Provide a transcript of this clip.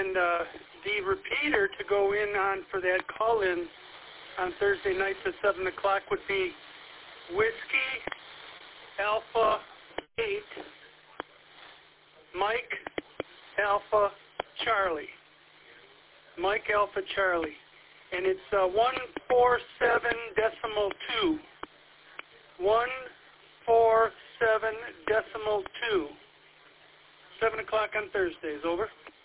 And the repeater to go in on for that call-in on Thursday nights at 7 o'clock would be Whiskey Alpha 8, Mike Alpha Charlie. Mike Alpha Charlie. And it's 147.2. 147.2. 7 o'clock on Thursdays. Over.